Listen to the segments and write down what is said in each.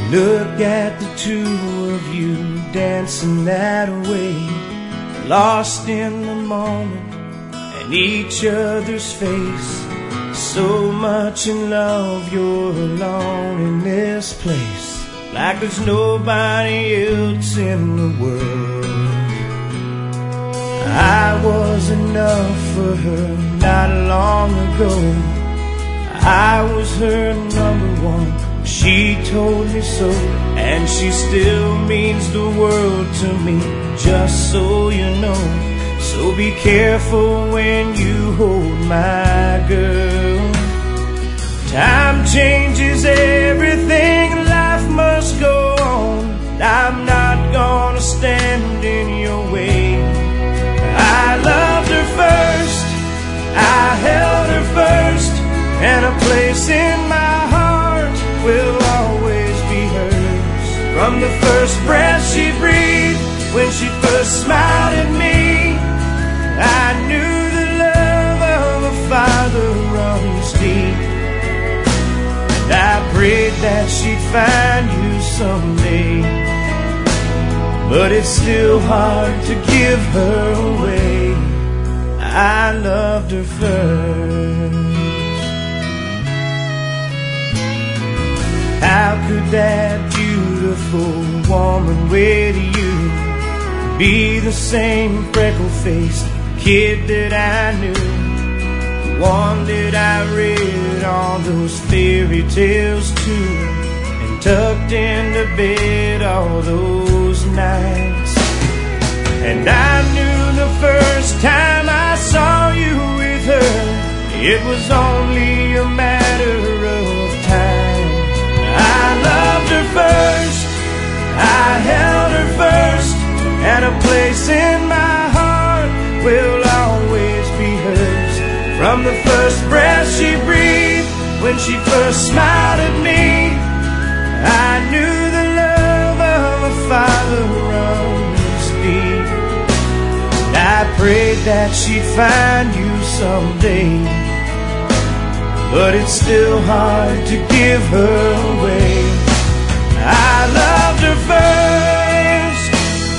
Look at the two of you dancing that way, lost in the moment and each other's face. So much in love, you're alone in this place, like there's nobody else in the world. I was enough for her not long ago. I was her number one, she told me so, and she still means the world to me, just so you know. So be careful when you hold my girl. Time changes everything, life must go on. I'm not gonna stand in your way. I loved her first, I held her first, and a place in my heart will always be hers. From the first breath she breathed, when she first smiled at me, I knew the love of a father runs deep. And I prayed that she'd find you someday, but it's still hard to give her away. I loved her first. How could that beautiful woman wait to you be the same freckle-faced kid that I knew, the one that I read all those fairy tales to, and tucked into bed all those nights? And I knew the first time I saw you with her, it was only a matter of time. I loved her first, I held her first, and a place in my heart will always be hers. From the first breath she breathed, when she first smiled at me, I knew the love of a father runs deep. And I prayed that she'd find you someday, but it's still hard to give her away. I loved her first.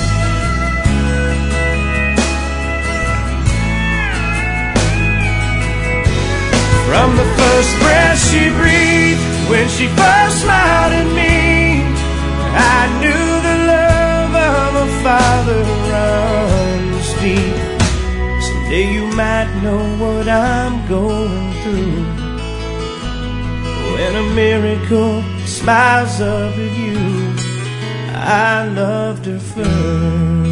From the first breath she breathed, when she first smiled at me, I knew the love of a father runs deep. Someday you might know what I'm going through, when a miracle smiles up at you. I loved her first.